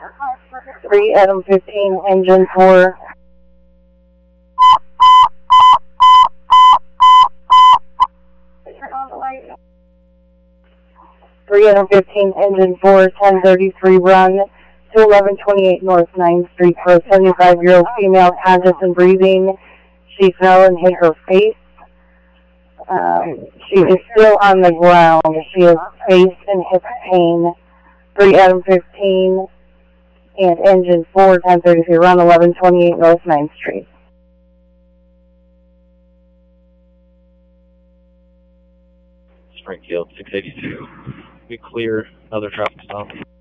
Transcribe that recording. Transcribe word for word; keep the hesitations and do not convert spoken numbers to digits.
three Adam fifteen, engine four. three Adam fifteen, engine four, ten thirty-three run to eleven twenty-eight North ninth Street for a seventy-five-year-old female conscious and breathing. She fell and hit her face. Um, she is still on the ground. She has face and hip pain. three Adam fifteen and engine four, ten thirty-three run, eleven twenty-eight North ninth Street. Springfield six eighty-two. We clear another traffic stop.